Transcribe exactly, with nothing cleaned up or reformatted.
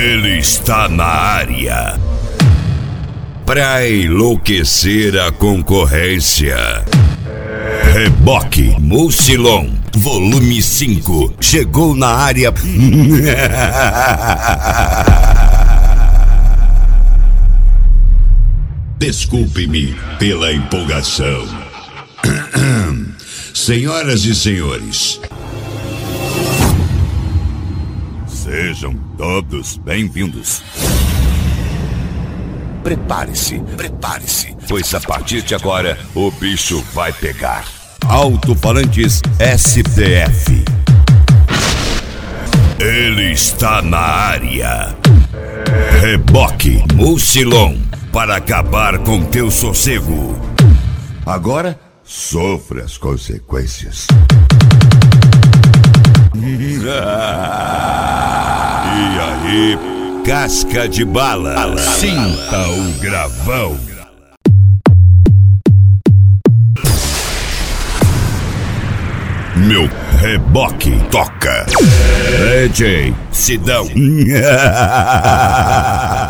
Ele está na área pra enlouquecer a concorrência. Reboque Mucilon, volume cinco, chegou na área. Desculpe-me pela empolgação. Senhoras e senhores, sejam todos bem-vindos. Prepare-se, prepare-se, pois a partir de agora o bicho vai pegar. Alto-falantes S D F. Ele está na área. Reboque Mucilon, para acabar com teu sossego. Agora, sofre as consequências. E aí, casca de bala, sinta o gravão. Meu reboque toca. D J Sidão.